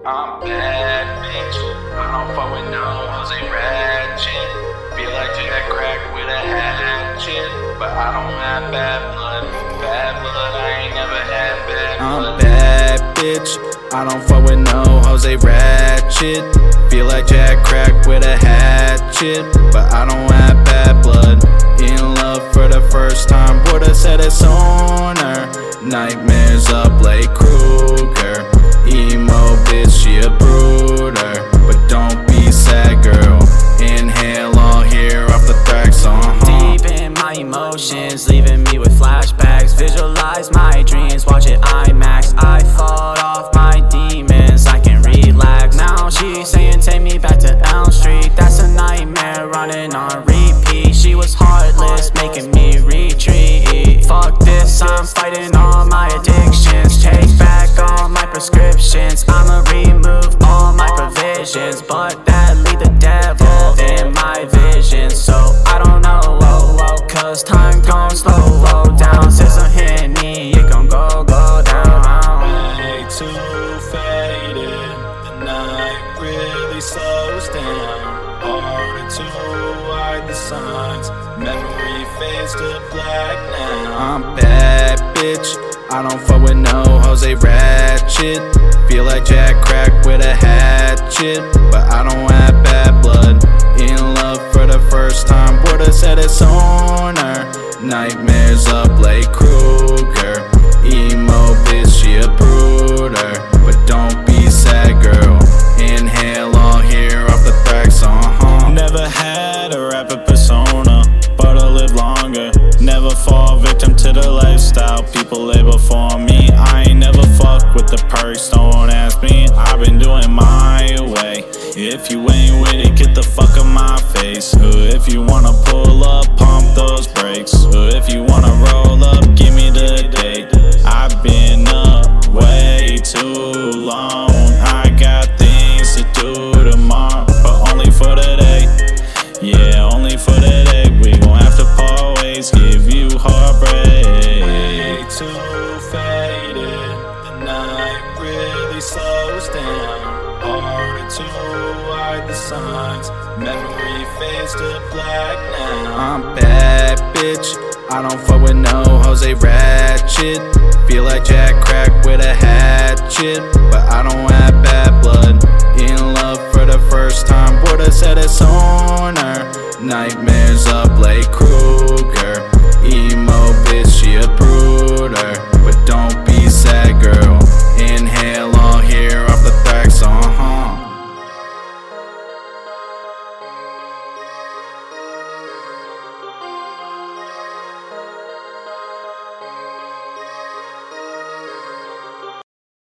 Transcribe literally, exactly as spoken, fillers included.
I'm bad, bitch. I don't fuck with no Jose Ratchet. Feel like Jack Crack with a hatchet, but I don't have bad blood. Bad blood, I ain't never had bad blood. I'm bad, bitch. I don't fuck with no Jose Ratchet. Feel like Jack Crack with a hatchet, but I don't have bad blood. In love for the first time, would've said it sooner. Nightmares of Blake Krueger. Emo bitch, she a brooder, but don't be sad, girl. Inhale all here off the tracks, uh-huh. Deep in my emotions, leaving me with flashbacks. Visualize my dreams, watch it IMAX. I fought off my demons, I can relax. Now she's saying take me back to Elm Street. That's a nightmare running on repeat. She was heartless, making me retreat. Fuck this, I'm fighting all my addictions. Take back all my prescriptions. I'ma remove all my provisions, but that lead the devil in my vision. So I don't know, oh, oh, cause time gon' slow oh, down. Since I'm hitting me, it gon' go, go down. Way too faded, the night really slows down. Harder to hide the signs, memory fades to black now. I'm bad, bitch. I don't fuck with no Jose Ratchet. Feel like Jack Crack with a hatchet, but I don't have bad blood. In love for the first time, would've said it sooner. Nightmares of Blake Krueger. Emo bitch, she a brooder, but don't be sad, girl. Inhale all here off the tracks, uh-huh. Never had a rapper persona, but I live longer. Never fall victim to the lifestyle people label for me. I ain't never fuck with the perks, don't ask me. I've been doing my way. If you ain't with it, get the fuck out my face. Or if you wanna pull up, pump those brakes. Or if you wanna roll up, give me the date. I've been up way too long. I got things to do tomorrow, but only for today. Yeah, only for today. We gon' have to part ways, give you heartbreak. Way too faded, the night really slows down. Harder to hide the signs, memory fades to black now. I'm bad, bitch. I don't fuck with no Jose Ratchet. Feel like Jack Crack with a hatchet, but I don't have bad blood. In love for the first time, would've said it sooner. Nightmares of